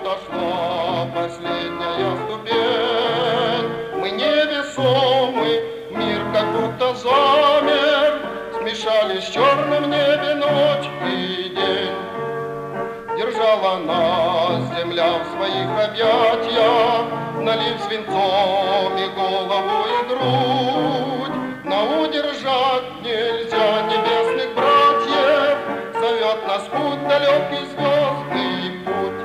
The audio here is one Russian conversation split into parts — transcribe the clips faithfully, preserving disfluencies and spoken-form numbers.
сошла последняя ступень. Мы невесомы, мир как будто замер, смешались в черном небе ночь и день. Держала нас земля в своих объятиях, налив свинцом и голову, и грудь. Но удержать нельзя небесных братьев, зовет нас путь далекий, звездный путь.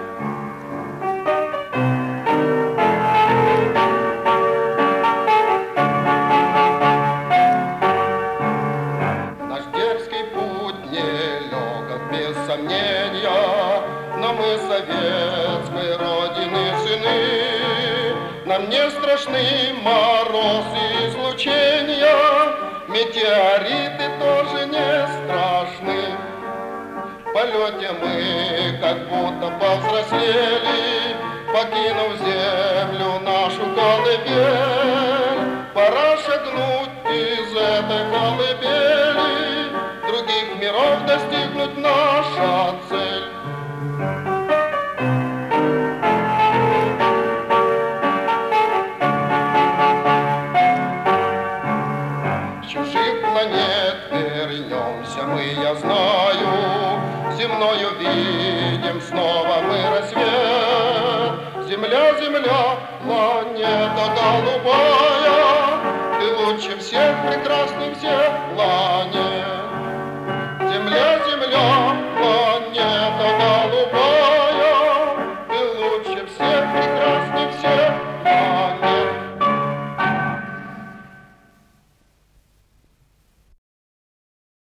Наш дерзкий путь нелегок, без сомнения, но мы советской родины сыны. Нам не страшны мороз и излучения, метеориты тоже не страшны. В полете мы как будто повзрослели, покинув землю нашу колыбель. Пора шагнуть из этой колыбели, других миров достигнуть наша цель. Чужих планет вернемся мы, я знаю, земною видим снова мы рассвет. Земля, земля, планета голубая.